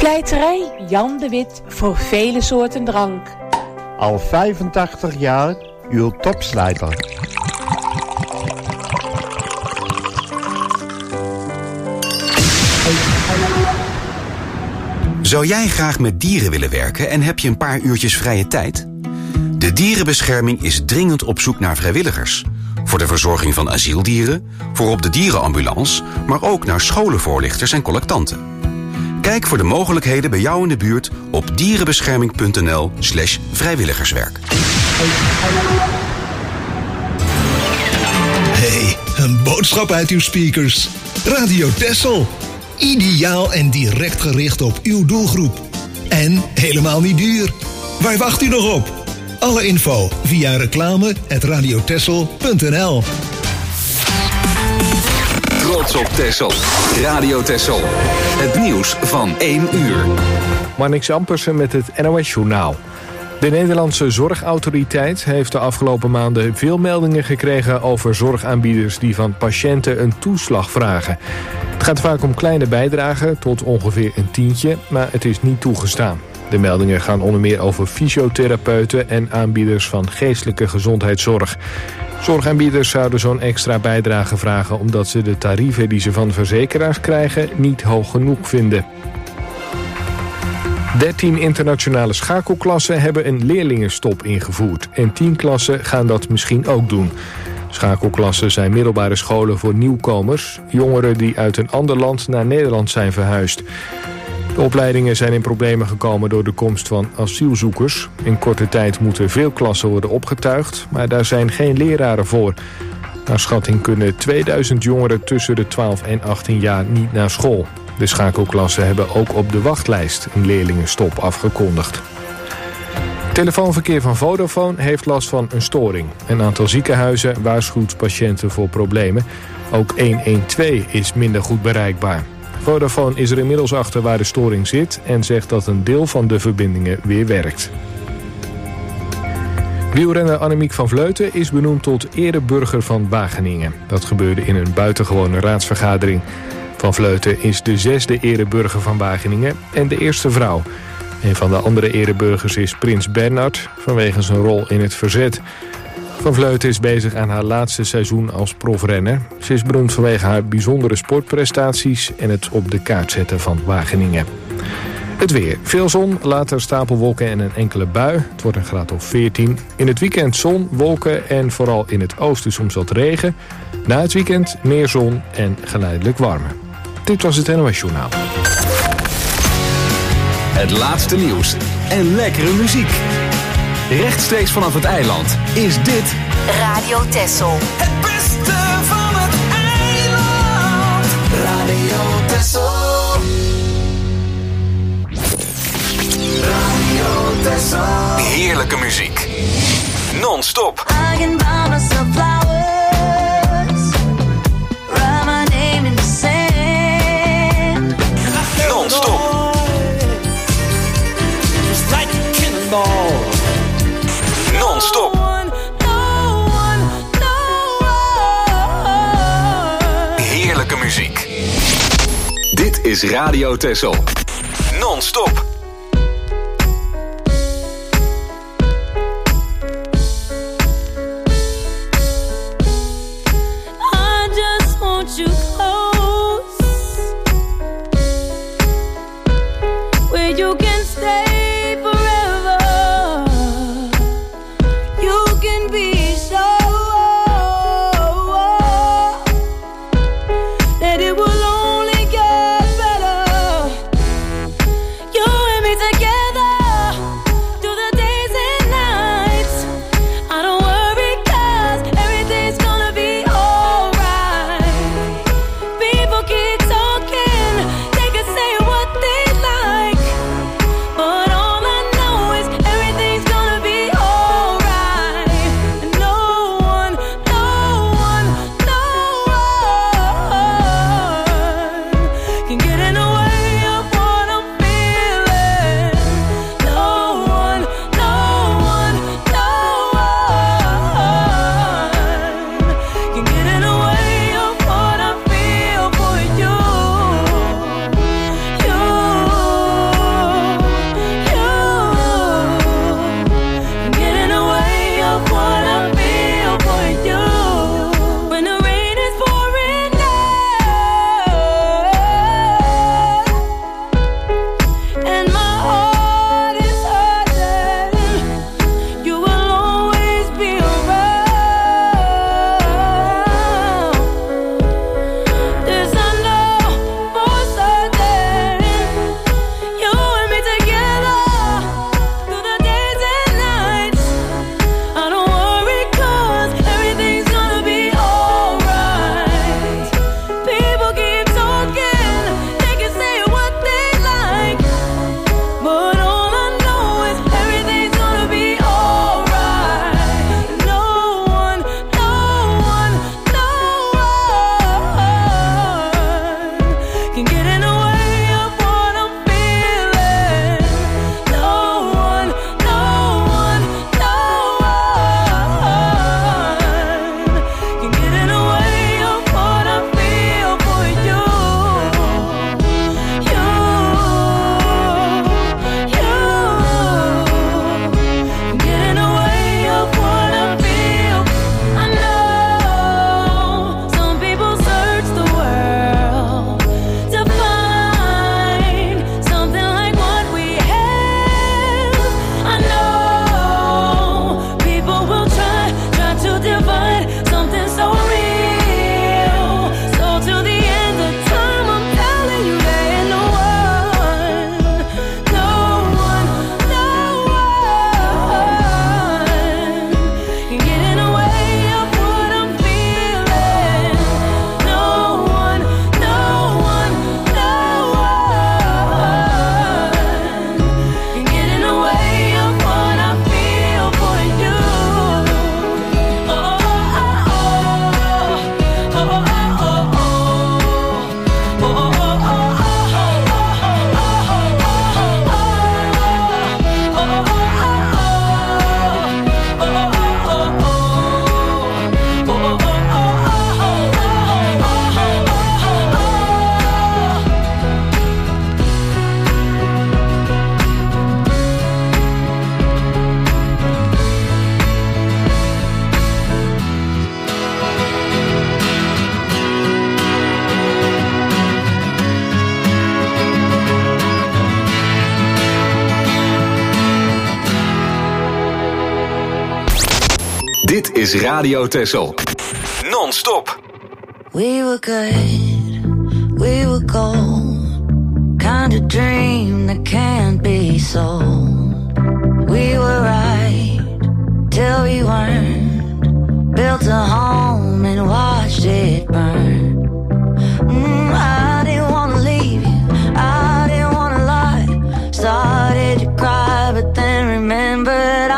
Slijterij Jan de Wit voor vele soorten drank. Al 85 jaar uw topslijter. Zou jij graag met dieren willen werken en heb je een paar uurtjes vrije tijd? De Dierenbescherming is dringend op zoek naar vrijwilligers. Voor de verzorging van asieldieren, voor op de dierenambulance, maar ook naar scholenvoorlichters en collectanten. Kijk voor de mogelijkheden bij jou in de buurt op dierenbescherming.nl/vrijwilligerswerk. Hey, een boodschap uit uw speakers. Radio Texel. Ideaal en direct gericht op uw doelgroep. En helemaal niet duur. Waar wacht u nog op? Alle info via reclame@radiotexel.nl. Trots op Texel. Radio Texel. Het nieuws van 1 uur. Marnix Ampersen met het NOS-journaal. De Nederlandse Zorgautoriteit heeft de afgelopen maanden veel meldingen gekregen over zorgaanbieders die van patiënten een toeslag vragen. Het gaat vaak om kleine bijdragen, tot ongeveer een tientje, maar het is niet toegestaan. De meldingen gaan onder meer over fysiotherapeuten en aanbieders van geestelijke gezondheidszorg. Zorgaanbieders zouden zo'n extra bijdrage vragen omdat ze de tarieven die ze van verzekeraars krijgen niet hoog genoeg vinden. 13 internationale schakelklassen hebben een leerlingenstop ingevoerd en 10 klassen gaan dat misschien ook doen. Schakelklassen zijn middelbare scholen voor nieuwkomers, jongeren die uit een ander land naar Nederland zijn verhuisd. De opleidingen zijn in problemen gekomen door de komst van asielzoekers. In korte tijd moeten veel klassen worden opgetuigd, maar daar zijn geen leraren voor. Naar schatting kunnen 2000 jongeren tussen de 12 en 18 jaar niet naar school. De schakelklassen hebben ook op de wachtlijst een leerlingenstop afgekondigd. Telefoonverkeer van Vodafone heeft last van een storing. Een aantal ziekenhuizen waarschuwt patiënten voor problemen. Ook 112 is minder goed bereikbaar. Vodafone is er inmiddels achter waar de storing zit en zegt dat een deel van de verbindingen weer werkt. Wielrenner Annemiek van Vleuten is benoemd tot ereburger van Wageningen. Dat gebeurde in een buitengewone raadsvergadering. Van Vleuten is de 6e ereburger van Wageningen en de eerste vrouw. Een van de andere ereburgers is Prins Bernhard, vanwege zijn rol in het verzet. Van Vleuten is bezig aan haar laatste seizoen als profrenner. Ze is beroemd vanwege haar bijzondere sportprestaties en het op de kaart zetten van Wageningen. Het weer. Veel zon, later stapelwolken en een enkele bui. Het wordt een graad of 14. In het weekend zon, wolken en vooral in het oosten soms wat regen. Na het weekend meer zon en geleidelijk warmer. Dit was het NOS Journaal. Het laatste nieuws en lekkere muziek. Rechtstreeks vanaf het eiland is dit Radio Texel. Het beste van het eiland. Radio Texel. Radio Texel. heerlijke muziek. Non-stop. I can buy myself flowers, write my name in the sand. Non-stop. Just like a cannonball. Non-stop. Heerlijke muziek. Dit is Radio Texel. Non-stop. I just want you close, where you can stay forever. You can be sure that it will only get better. Your is Radio Texel. Non-stop. We were good, we were gold. Kind of dream that can't be sold. We were right till we weren't. Built a home and watched it burn. I didn't wanna leave you, I didn't wanna lie. Started to cry, but then remembered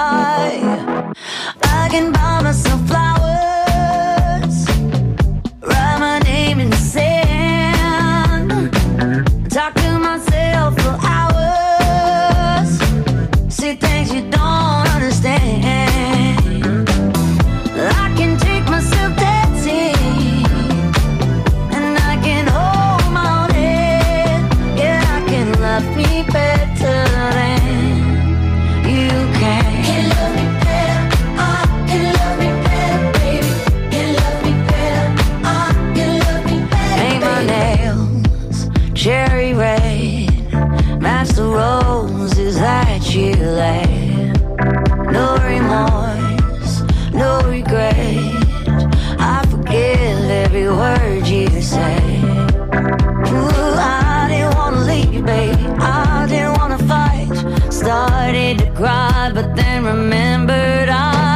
I can buy myself flowers, write my name in the sand, talk to myself for hours, see things you don't understand. I can take myself dancing, and I can hold my own head. Yeah, I can love me better than you can. Can love me better, I can love me better, baby. Can love me better, I can love me better. Paint my nails cherry red, match the roses that you laid. No remorse, no regret. I forgive every word you say. Ooh, I didn't wanna leave, babe. I didn't wanna fight. Started to cry, but then remembered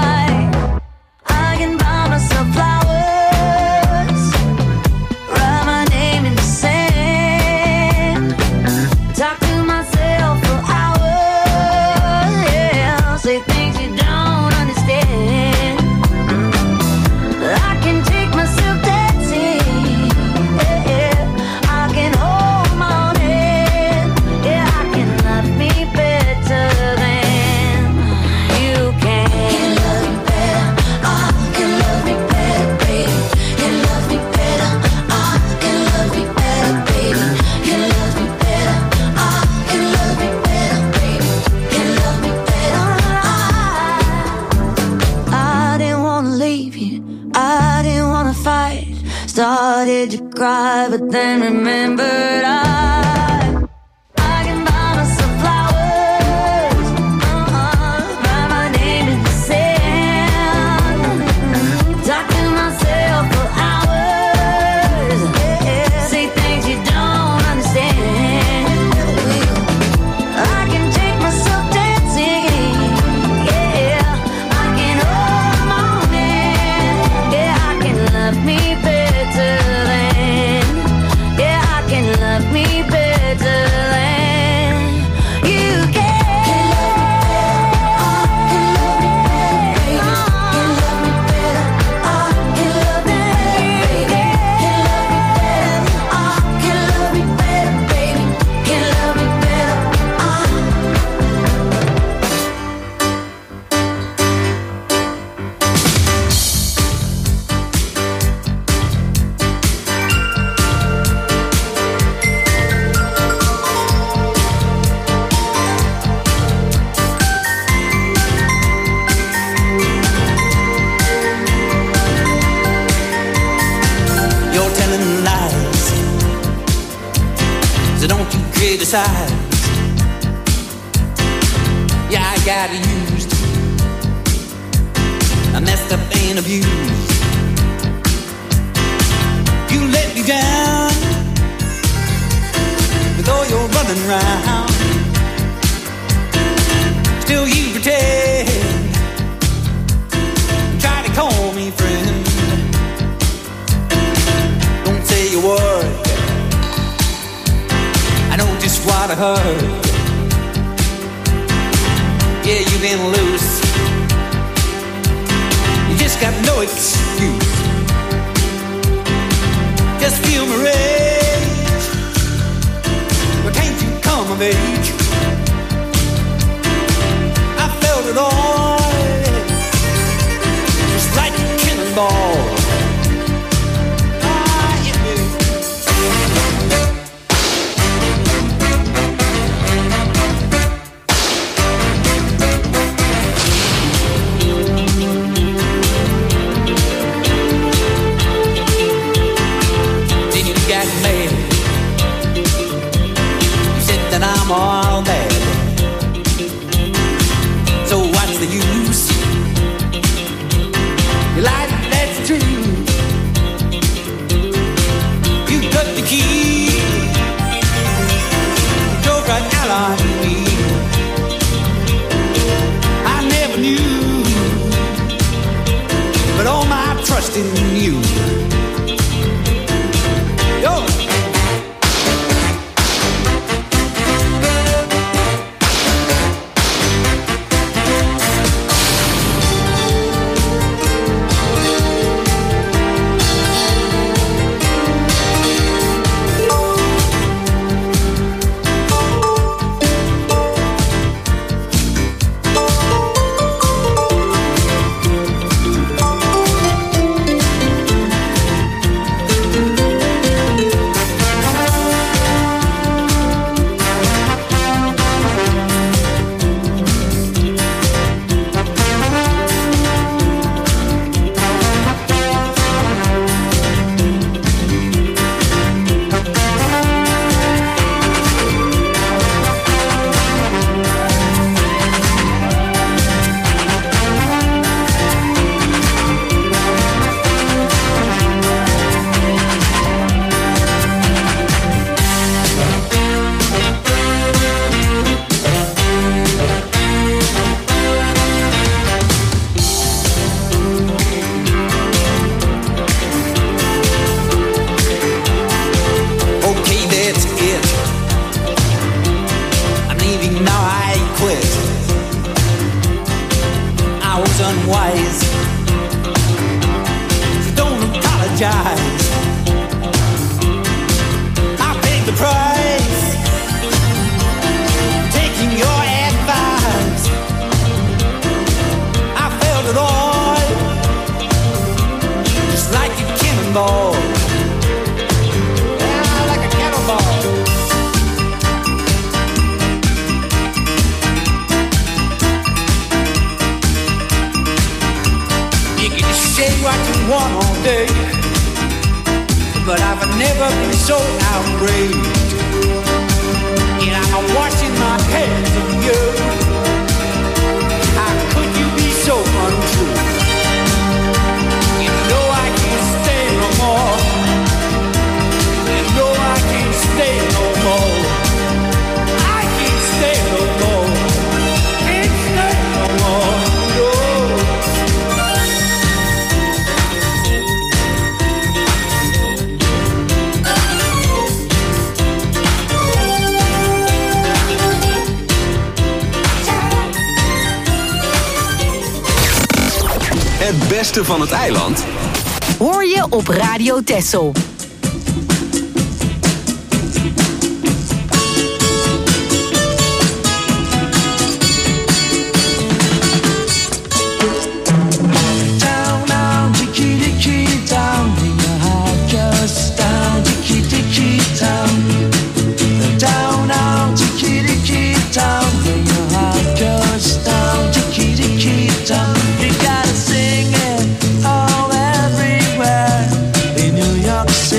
I can buy myself flowers, write my name in the sand, talk to myself for hours, yeah, say things you don't understand. I can take myself dancing, yeah, I can hold my own head, yeah, I can love me better than you can. Can love me better, I can love me better, baby. Can love me better, I can love me better, baby. Can love me better, I can love me better, baby. Can love me better, I didn't wanna leave you, I didn't wanna fight. Started to cry, but then remembered I can buy myself flowers, write my name in the sand, talk to myself for hours, say things you don't understand. I can take myself dancing, yeah, I can hold my own hand, yeah, I can love me better than, yeah, I can love me better than you can. Can love me better, I can love me better, I can love me better, baby. Can love me better, I can love me You're telling lies, so don't you criticize. Yeah, I got used, I messed up and abused. You let me down with all your running round. Still you pretend, try to call me friend. Don't say a word, I know just what I heard. Yeah, you've been loose, you just got no excuse. Just feel my rage, but can't you come of age? I felt it all, just like a cannonball. I'm all so outraged. And I'm washing my hands of you. How could you be so untrue? You know I can't stay no more. You know I can't stay no more. I can't stay no more. Can't stay no more. No. Het beste van het eiland hoor je op Radio Texel. You gotta sing it all everywhere in New York City.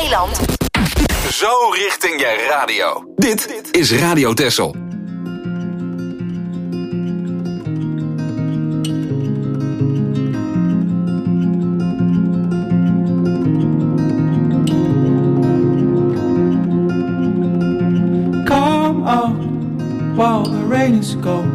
Zeeland. Zo richting je radio. Dit is Radio Texel. Come out while the rain is gone.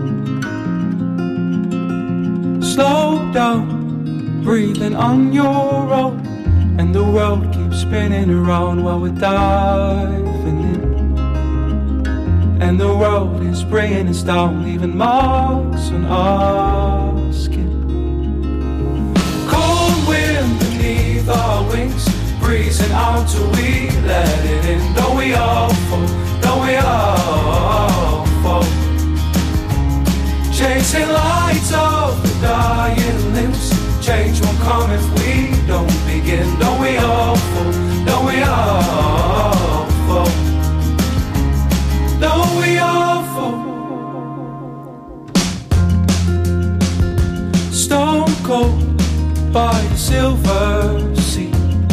Slow down, breathing on your own. And the world keeps spinning around while we're diving in. And the world is bringing us down, leaving marks on our skin. Cold wind beneath our wings, breezing out till we let it in. Don't we all fall, don't we all fall? Chasing lights of the dying limbs. Change won't come if we don't begin. Don't we all fall, don't we all fall? Don't we all fall? Stone cold by the silver sea,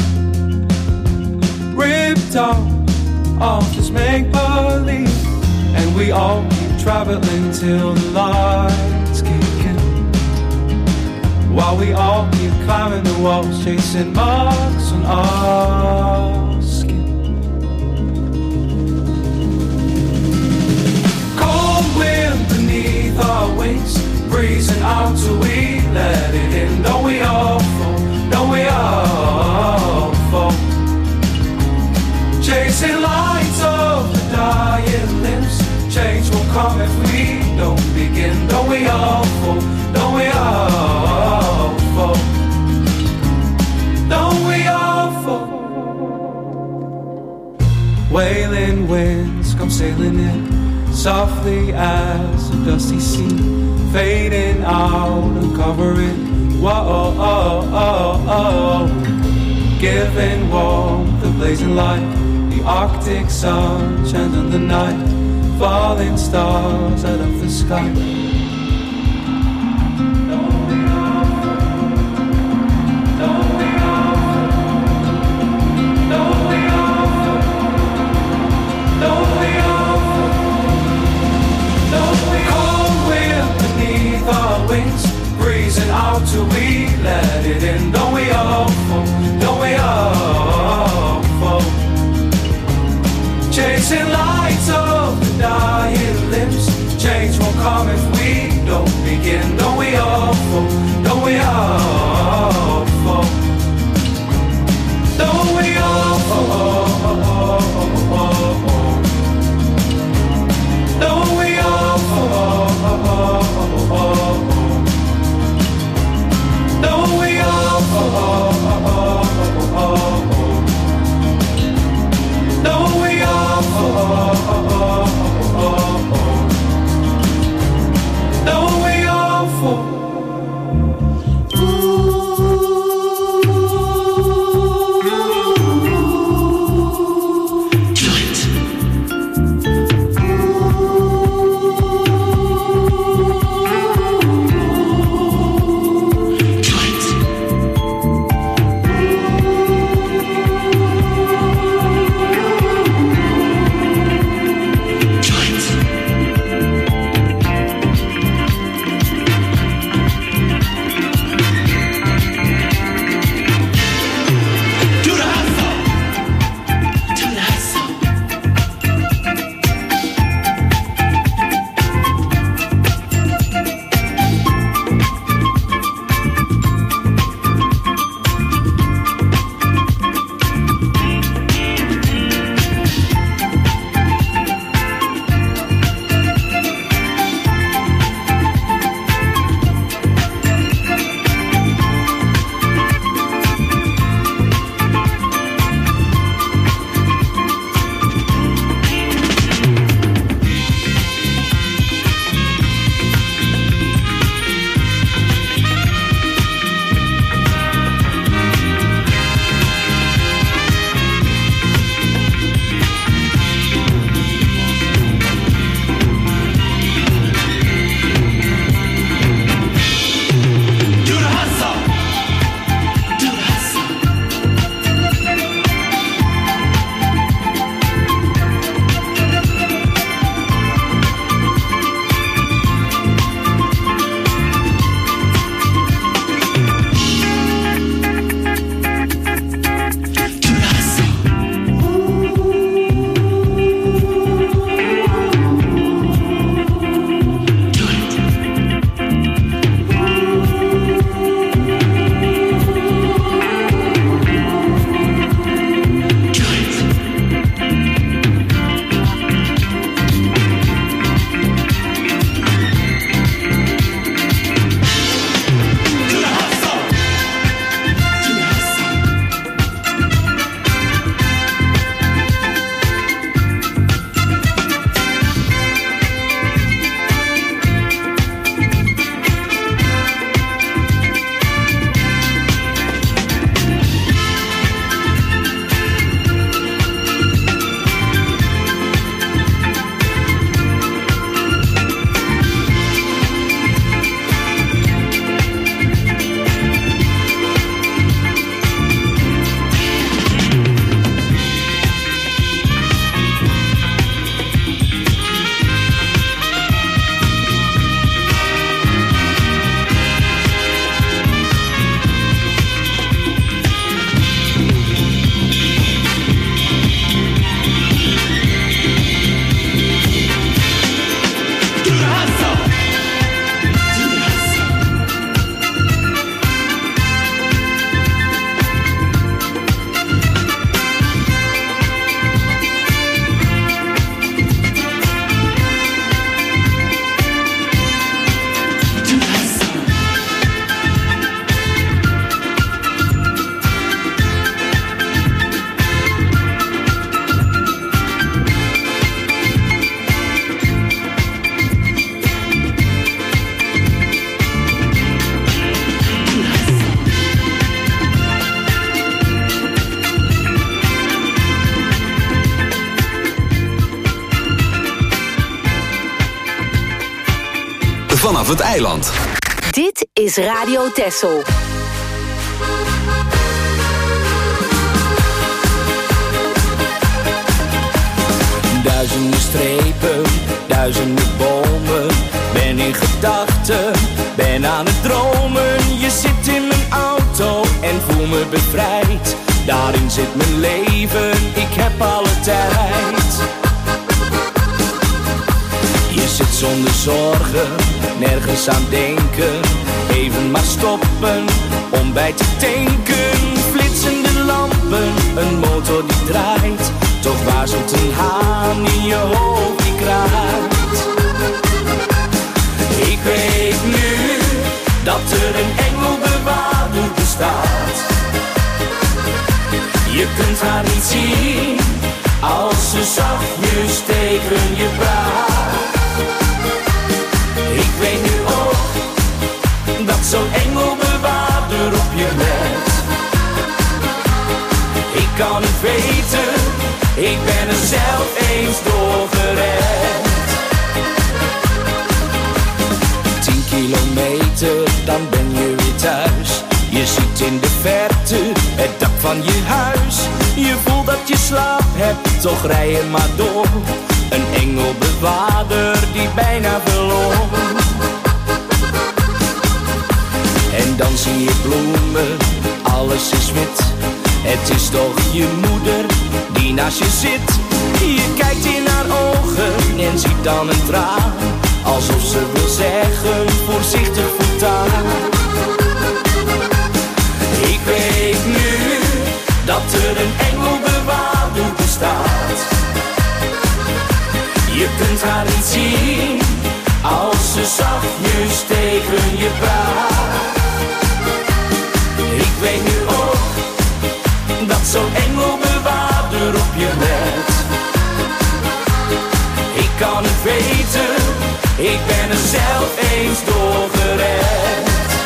ripped out of this make-believe. And we all keep traveling till the lights kick in, while we all keep climbing the walls, chasing marks on our skin. Cold wind beneath our wings, breezing out till we let it in. Don't we all fall, don't we all fall? Chasing lights of the dying limbs. Change will come if we don't begin. Don't we all fall, don't we all fall? Don't we all fall? Wailing winds come sailing in, softly as a dusty sea, fading out and covering. Whoa, oh, oh, oh. Giving warmth, the blazing light, the Arctic sun shines on the night, falling stars out of the sky. Breezing out till we let it in. Don't we all fall, don't we all fall? Chasing lights of the dying limbs. Change won't come if we don't begin. Don't we all fall, don't we all fall? Don't we all fall? Don't we all fall? Don't we all fall? Don't we all fall? Don't we all fall? vanaf het eiland. Dit is Radio Texel. Duizenden strepen, duizenden bomen. Ben in gedachten, ben aan het dromen. Je zit in mijn auto en voel me bevrijd. Daarin zit mijn leven, ik heb alle tijd. Je zit zonder zorgen, nergens aan denken. Even maar stoppen, om bij te tanken. Flitsende lampen, een motor die draait. Toch waarzelt een haan in je hoofd die kraait. Ik weet nu dat er een engelbewaarder bestaat. Je kunt haar niet zien als ze zachtjes tegen je praat. Ik weet nu ook dat zo'n engelbewaarder op je let. Ik kan het weten, ik ben er zelf eens door gered. 10 kilometer, dan ben je weer thuis. Je ziet in de verte het dak van je huis. Je voelt dat je slaap hebt, toch rij je maar door. Een engelbewaarder die bijna verloor. En dan zie je bloemen, alles is wit. Het is toch je moeder die naast je zit. Je kijkt in haar ogen en ziet dan een traan. Alsof ze wil zeggen, voorzichtig voortaan. Ik weet nu dat er een engelbewaarder bestaat. Je kunt haar niet zien als ze zachtjes tegen je praat. Ik weet nu ook dat zo'n engelbewaarder op je let. Ik kan het weten, ik ben er zelf eens door gered.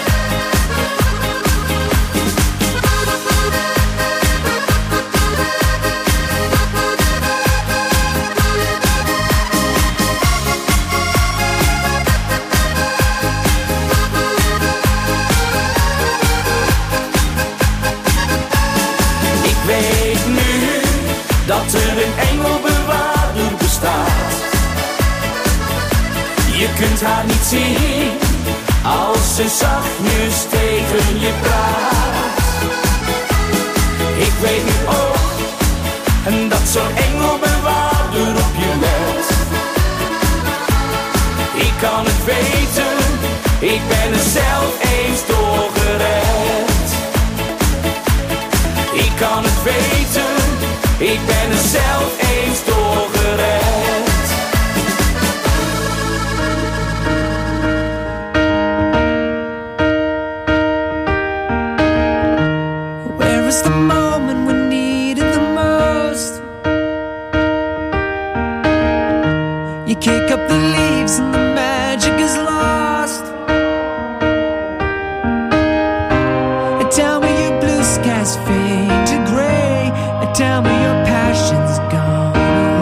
Dat er een engelbewaarder bestaat. Je kunt haar niet zien als ze zachtjes tegen je praat. Ik weet nu ook dat zo'n engelbewaarder op je let. Ik kan het weten, ik ben er zelf eens door gered. Ik kan het weten, ik ben er zelf eens door gered. Where is the moment we need it the most? You kick up the leaves and the magic is lost. Tell me your blue skies fade to gray. Tell me your passion's gone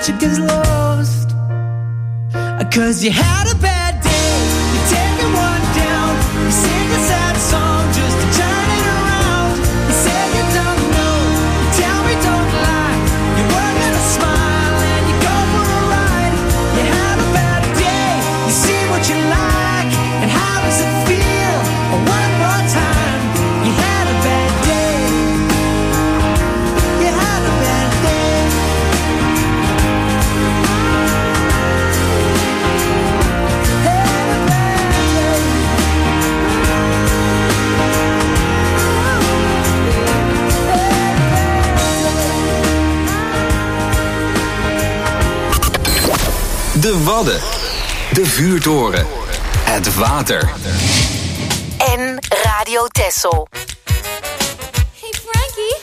magic is lost. 'Cause you had a bad day, you're taking one down. You sing a sad song just to turn it around. You say you don't know, you tell me don't lie. You work at a smile and you go for a ride. You have a bad day, you see what you like. And how does it feel? One more time. You had a bad day. You had a bad day. Had a bad day. De Wadden. De Vuurtoren. Het water. En Radio Texel. Hey Frankie.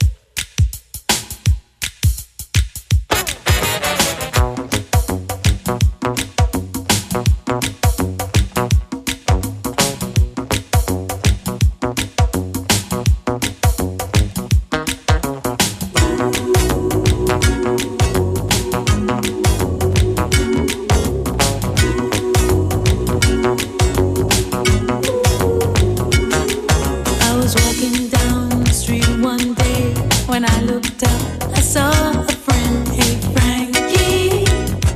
I was walking down the street one day. When I looked up, I saw a friend. Hey Frankie,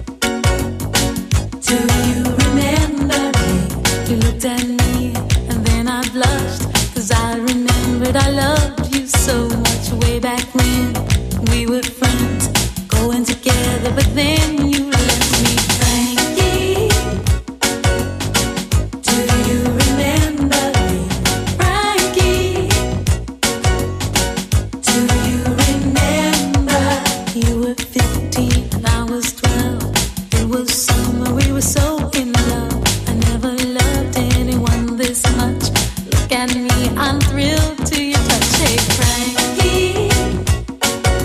do you remember me? You looked at me and then I blushed, 'cause I remembered I loved you so much way back when we were friends, going together, but then you left me. Frankie, do you remember me? Frankie, do you remember? You were 15 and I was 12. It was summer, we were so in love. I never loved anyone this much. Look at me, I'm thrilled to your touch. Hey Frankie,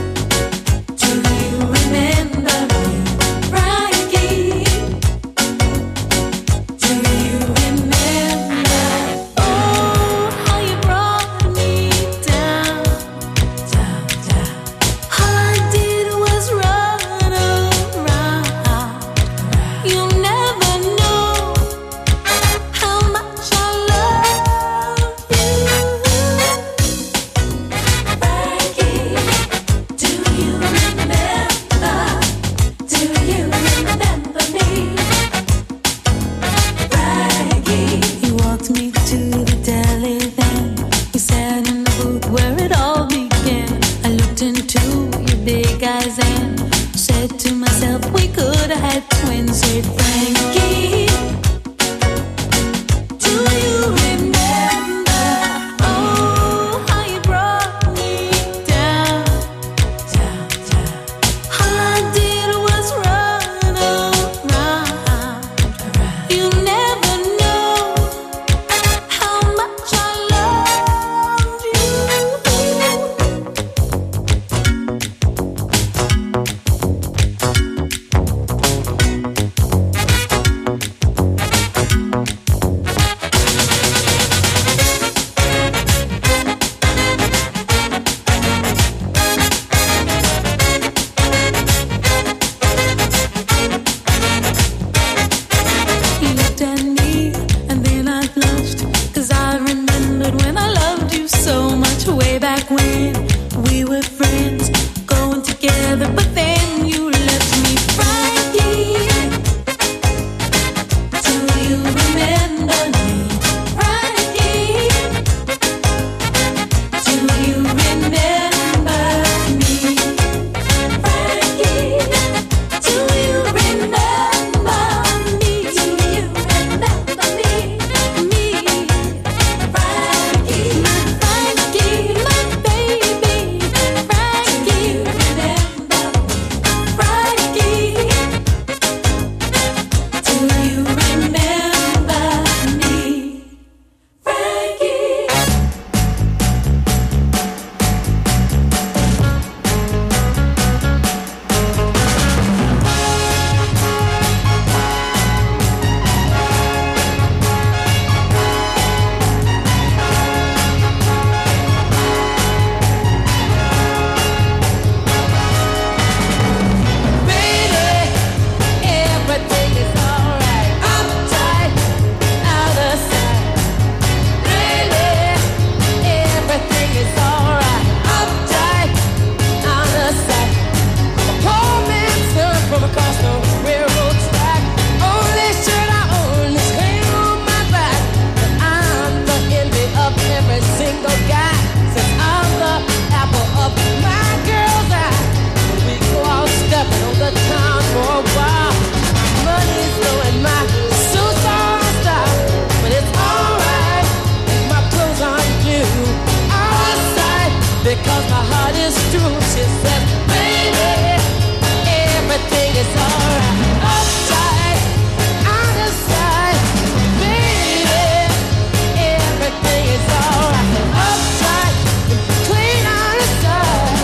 my heart is true. She said, baby, everything is alright. Upside, out of sight, baby, everything is alright. Upside, clean out of sight.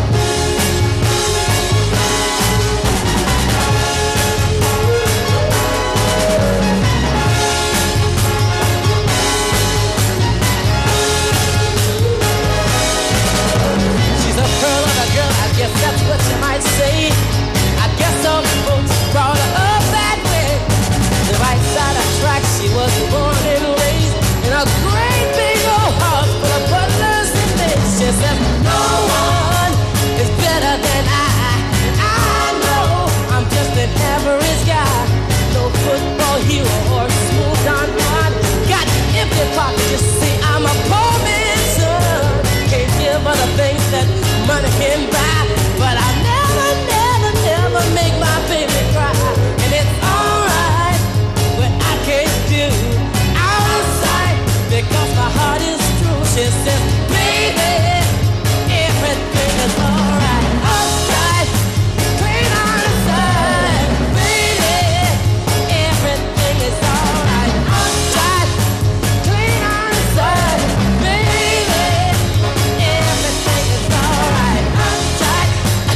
She's a pearl of a girl, I guess that's what you might say. I guess some folks brought her up that way. The right side of tracks, she was born and raised in a great big old house full of butlers and maids. She says, no one is better than I. And I know I'm just an average guy. No football hero or smooth Don Juan. Got empty pockets, you see, I'm a poor man's son. Can't give her the things that money can buy. But I never, never, never make my baby cry. And it's alright, but I can't do out of sight because my heart is true. She says, baby, everything is alright. Outside, clean out of sight. Baby, everything is alright. Outside, clean out of sight. Baby, everything is alright. Outside,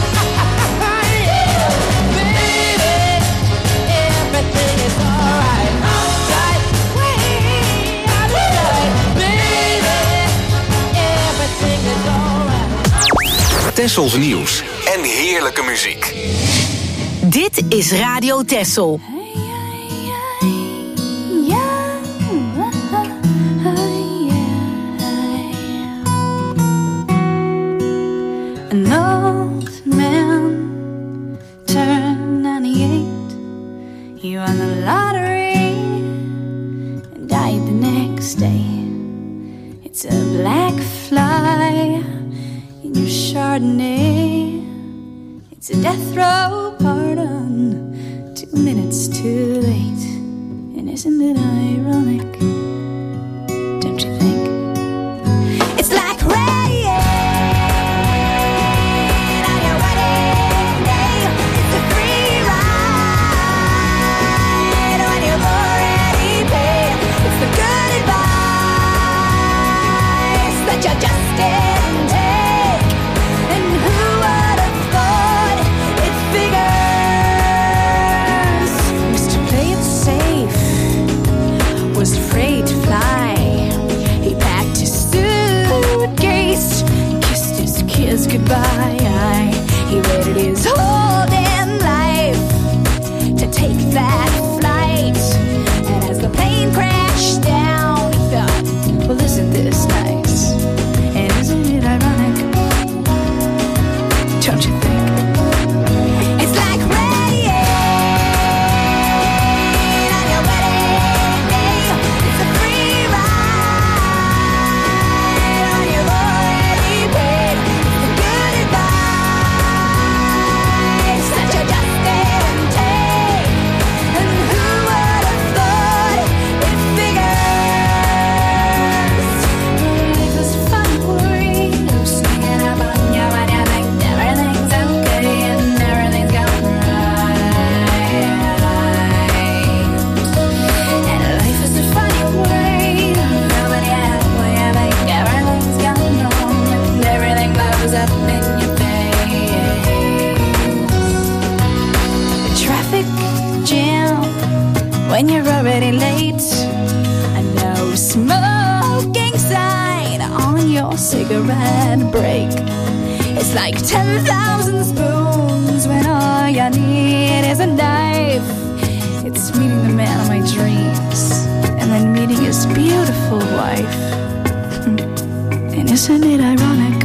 yeah. Baby, everything is alright. Outside, way out of sight. Baby, everything is alright. Tessels nieuws en heerlijke muziek. Dit is Radio Tessel. An old man turned 98. He won the lottery and died the next day. It's a black fly in your Chardonnay. It's a death row pardon, 2 minutes too late. And isn't it ironic? Don't you think? It's like rain on your wedding day. It's a free ride when you've already paid. It's the good advice that you just didn't take. And who would have thought it figures? Mr. Play It Safe was afraid to fly. He packed his suitcase, kissed his kids goodbye. He waited his whole damn life to take that flight. And as the plane crashed down, he thought, well, isn't this nice? And isn't it ironic? Don't you think? It's like rain on your wedding day. It's a free ride when you've already paid. It's the good advice that you just didn't take. And who would have thought it figures? Life is fun for you, sneaking up on you when you think everything's okay and everything's going right. And life is a funny way, nobody has when you think everything's going wrong and everything blows up in your face. The traffic jam when you're already late. A no smoking sign on your cigarette break. It's like 10,000 spoons when all you need is a knife. It's meeting the man of my dreams and then meeting his beautiful wife. And isn't it ironic?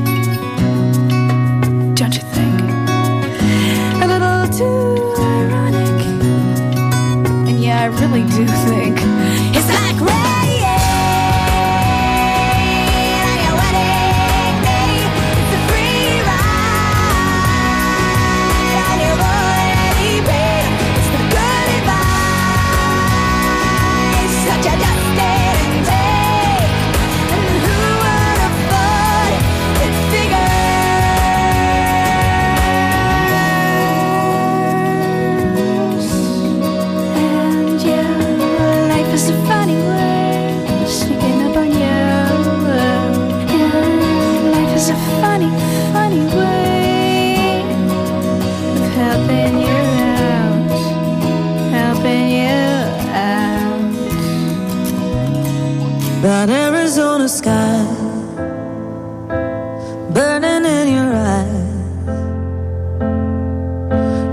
Don't you think? A little too ironic. And yeah, I really do think it's like rain on your wedding day. It's a free ride on your already paid. It's the good advice that you just didn't take. And who would have thought it figured?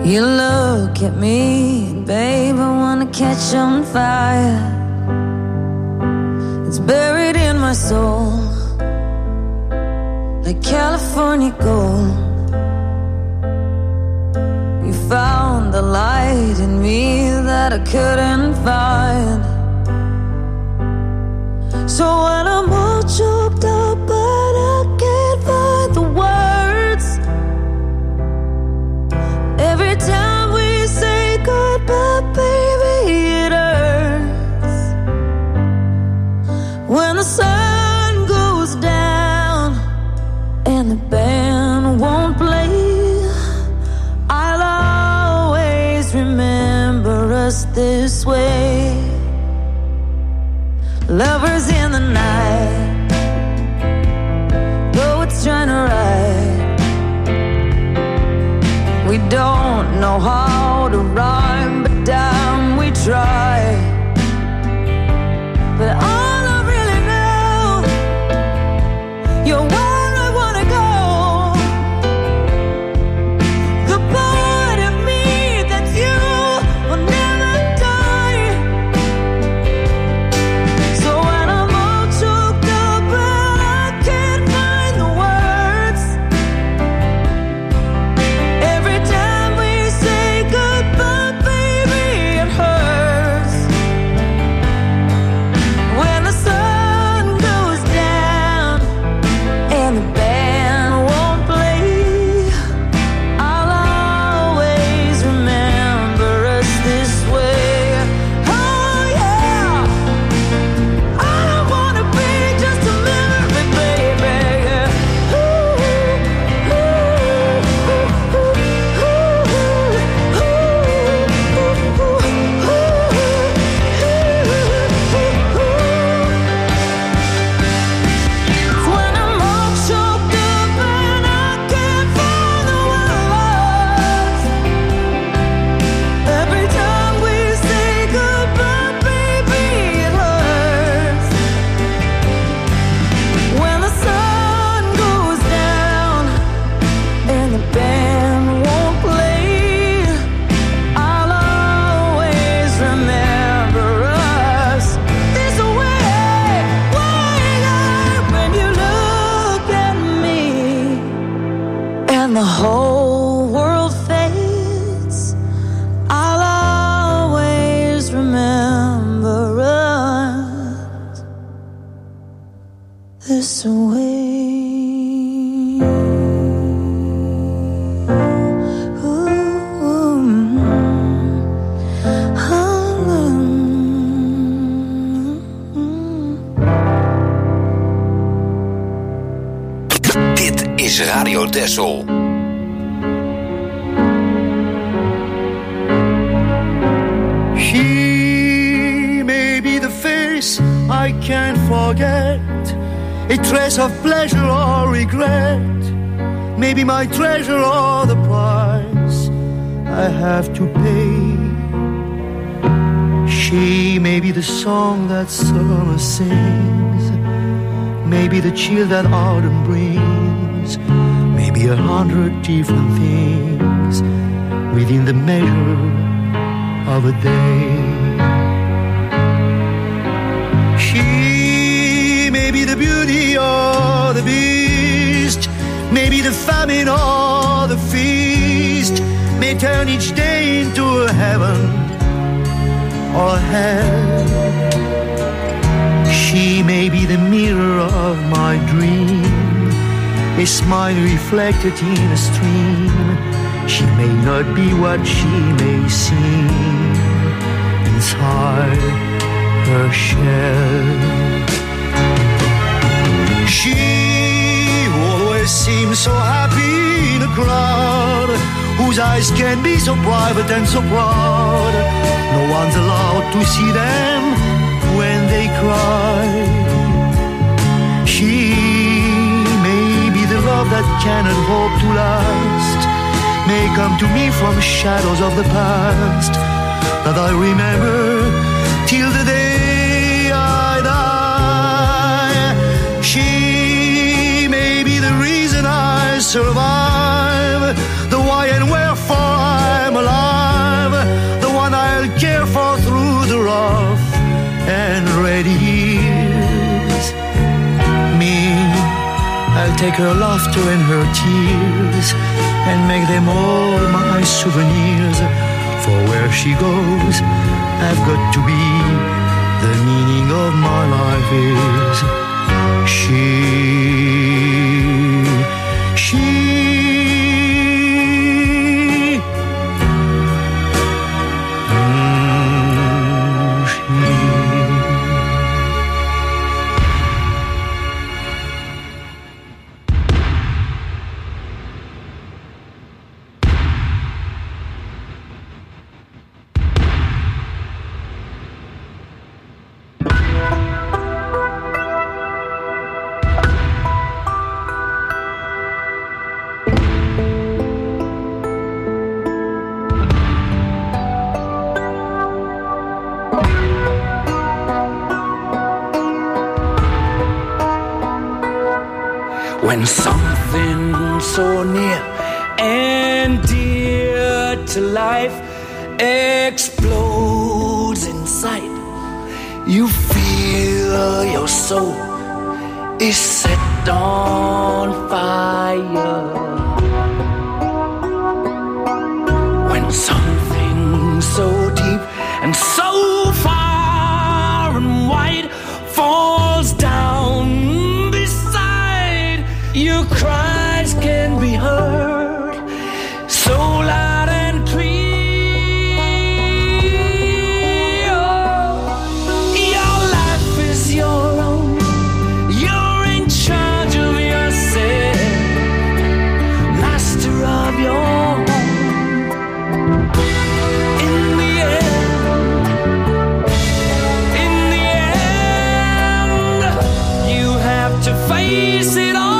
You look at me, babe, I wanna catch on fire. It's buried in my soul, like California gold. You found the light in me that I couldn't find. So when I'm all choked up but I can't find the words, every time we say goodbye, baby, it hurts. When the sun goes down and the band won't play, I'll always remember us this way. Lovers in the night, though it's trying to ride. We don't know how to rhyme, but damn, we try. But all I really know, you're where I wanna go. The part of me that you will never die. So when I'm all choked up and I can't find the words, every time we say goodbye, baby, it hurts. When the sun goes down and the band won't play, I'll always remember us this way. Oh yeah, I don't wanna be just a memory, baby. When I'm all choked up and I can't find the words, every time we say goodbye, baby, it hurts. When the sun goes down and the band won't play, I'll always remember us this way. When you look at me and the whole world fades, I'll always remember us this way. Dit is Radio Texel. She may be the face I can't forget, a trace of pleasure or regret, maybe my treasure or the price I have to pay. She may be the song that summer sings, maybe the chill that autumn brings, maybe 100 different things within the measure of a day. She may be the beauty or the beast, maybe the famine or the feast, may turn each day into a heaven or hell. She may be the mirror of my dream, a smile reflected in a stream. She may not be what she may seem inside her shell. She who always seems so happy in a crowd, whose eyes can be so private and so proud, no one's allowed to see them when they cry. She may be the love that cannot hope to last, may come to me from shadows of the past that I remember till the day I die. She may be the reason I survive, the why and wherefore I'm alive. take her laughter and her tears and make them all my souvenirs. For where she goes, I've got to be. The meaning of my life is she. When something so near and dear to life explodes in sight, you feel your soul is set on fire. When something so deep and so far and wide falls down, your cries can be heard so loud and clear. Your life is your own. You're in charge of yourself, master of your home. In the end, you have to face it all.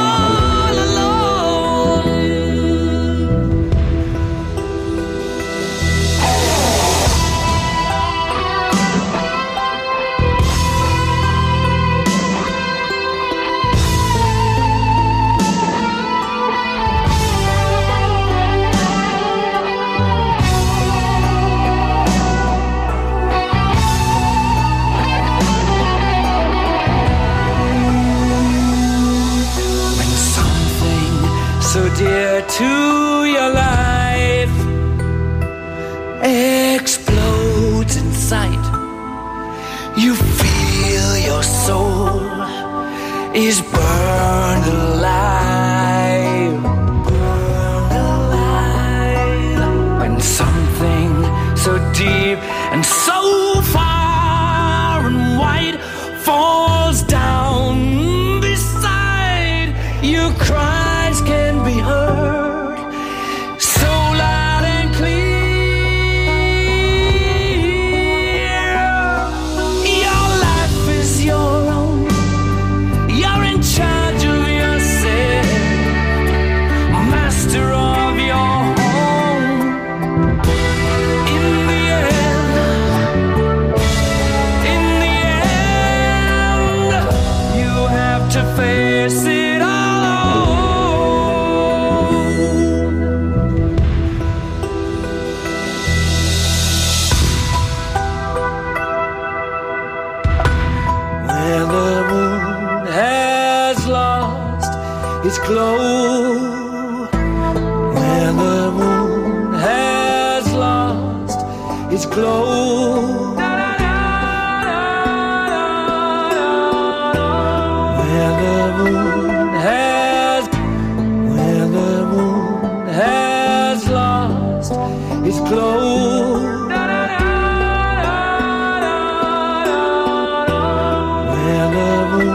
So dear to your life explodes in sight. You feel your soul is burned alive, burned alive. When something so deep and so far and wide falls down beside you, cries can be heard so loud and clear. Your life is your own. You're in charge of yourself, master of your home. In the end, you have to face it all. Its glow, where the moon has lost its glow. Where the moon has lost its glow. Where the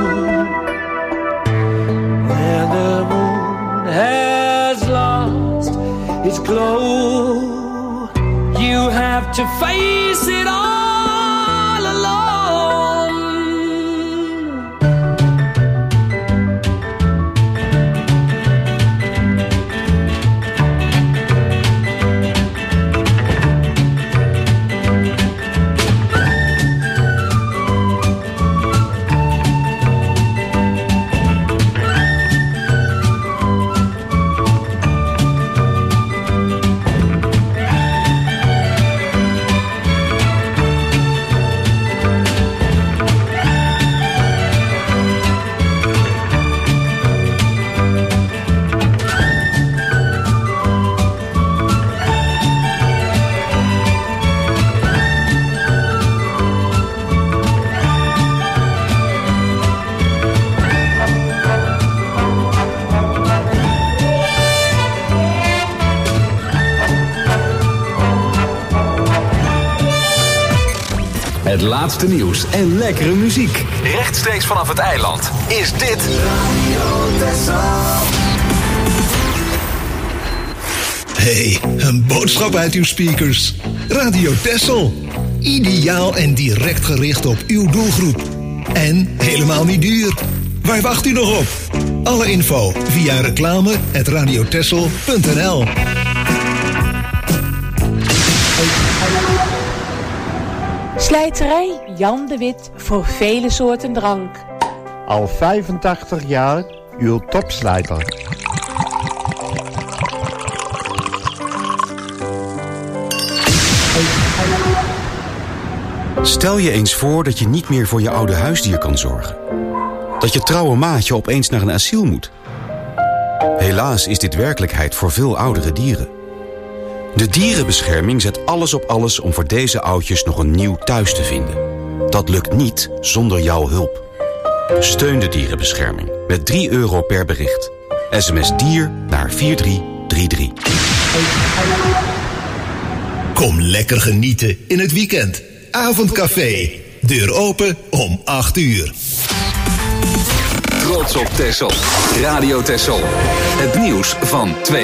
moon has lost its glow, you have to face it all alone. Het laatste nieuws en lekkere muziek. Rechtstreeks vanaf het eiland is dit Radio Texel. Hey, een boodschap uit uw speakers. Radio Texel. Ideaal en direct gericht op uw doelgroep. En helemaal niet duur. Waar wacht u nog op? Alle info via reclame@radiotexel.nl. Slijterij Jan de Wit voor vele soorten drank. Al 85 jaar uw topslijter. Stel je eens voor dat je niet meer voor je oude huisdier kan zorgen. Dat je trouwe maatje opeens naar een asiel moet. Helaas is dit werkelijkheid voor veel oudere dieren. De dierenbescherming zet alles op alles om voor deze oudjes nog een nieuw thuis te vinden. Dat lukt niet zonder jouw hulp. Steun de dierenbescherming met €3 per bericht. SMS dier naar 4333. Kom lekker genieten in het weekend. Avondcafé. Deur open om 8 uur. Trots op Texel. Radio Texel. Het nieuws van 2.